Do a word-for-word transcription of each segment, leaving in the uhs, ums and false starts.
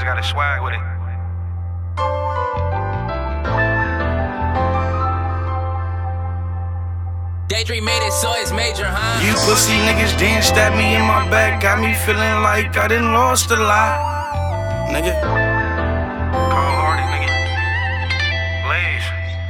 just got a swag with it. Daydream made it, so it's major, huh? You pussy niggas didn't stab me in my back, got me feeling like I done lost a lot, nigga. Call Hardy, nigga. Blaze.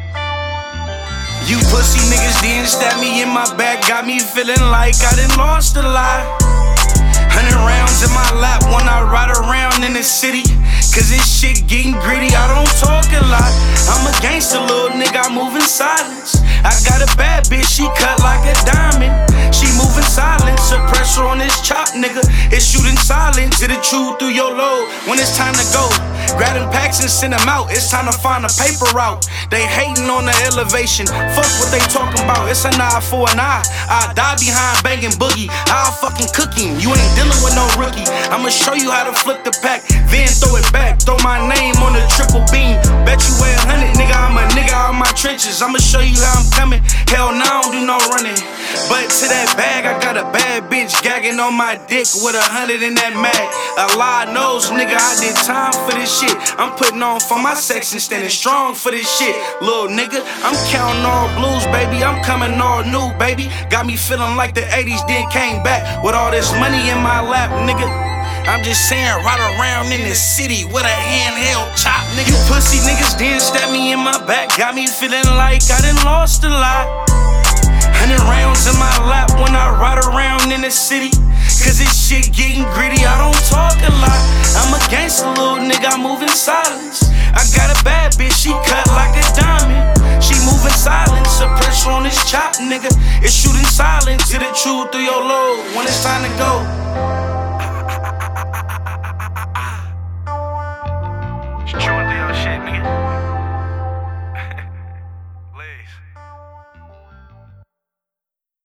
You pussy niggas didn't stab me in my back, got me feeling like I done lost a lot. Hundred rounds in my lap when I ride around in the city, cause this shit getting gritty, I don't talk a lot. I'm a gangster, little nigga, I move in silence. I got a bad bitch, she cut like a diamond. She moving silent, suppressor on this chop, nigga. It's shooting silent to the truth through your load. When it's time to go, grab them packs and send them out. It's time to find a paper route. They hating on the elevation, fuck what they talking about. It's an eye for an eye. I die behind banging boogie, I'll fucking cook him. You ain't dealing with no rookie. I'ma show you how to flip the pack, then throw it back. Throw my name on the triple beam. Bet you weigh a hundred, nigga, I'm a nigga out my trenches. I'ma show you how I'm coming. Hell no, I don't do no running. But to that bag, I got a bad bitch gagging on my dick with a hundred in that mag. Allah knows, nigga, I did time for this shit. I'm putting on for my section, standing strong for this shit. Little nigga, I'm counting all blues, baby. I'm coming all new, baby. Got me feeling like the eighties then came back with all this money in my lap, nigga. I'm just saying, ride around in the city with a handheld chop, nigga. You pussy niggas didn't stab me in my back, got me feeling like I done lost a lot. Hundred rounds in my lap when I ride around in the city, cause this shit getting gritty, I don't talk a lot. I'm a gangster, little nigga, I move in silence. I got a bad bitch, she cut like a diamond. She moving silent, suppressor on this chop, nigga. It's shooting silent to the truth through your load when it's time to go. Chewing through your shit, nigga. Blaze.